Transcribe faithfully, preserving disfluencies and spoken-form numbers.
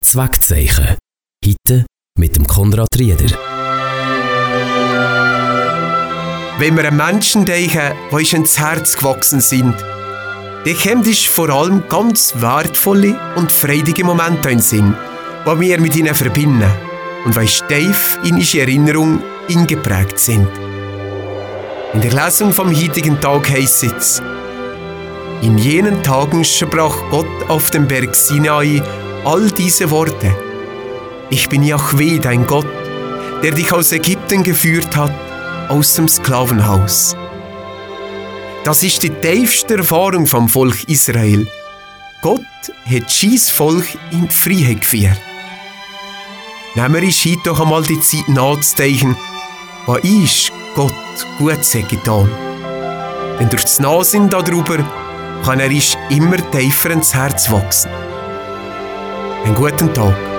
Gottes Wegzeichen. Heute mit dem Konrad Rieder. Wenn wir an Menschen denken, die uns ins Herz gewachsen sind, dann kommt uns vor allem ganz wertvolle und freudige Momente in den Sinn, die wir mit ihnen verbinden und die steif in unsere Erinnerung eingeprägt sind. In der Lesung vom heutigen Tag heisst es: In jenen Tagen sprach Gott auf dem Berg Sinai all diese Worte. Ich bin Jahwe, dein Gott, der dich aus Ägypten geführt hat, aus dem Sklavenhaus. Das ist die tiefste Erfahrung vom Volk Israel. Gott hat sein Volk in die Freiheit geführt. Nehmen wir uns heute doch einmal die Zeit nachzudenken, was ist Gott Gutes getan. Denn durch das Nachsehen darüber kann er uns immer tiefer ins Herz wachsen. Einen guten Tag.